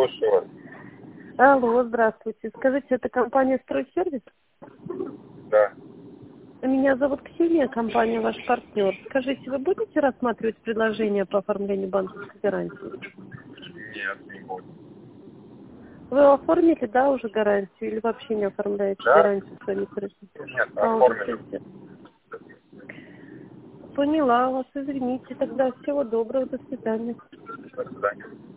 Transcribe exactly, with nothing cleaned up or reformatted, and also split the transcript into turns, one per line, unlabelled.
слушаю вас.
Алло, здравствуйте. Скажите, это компания «Стройсервис»?
Да.
Меня зовут Ксения, компания «Ваш партнер». Скажите, вы будете рассматривать предложение по оформлению банковской гарантии?
Нет, не буду.
Вы оформили, да, уже гарантию или вообще не оформляете
Да?
гарантию своими средствами?
Нет,
А, уже
оформили.
все сделали. Поняла вас, извините. Тогда всего доброго, до свидания.
До свидания.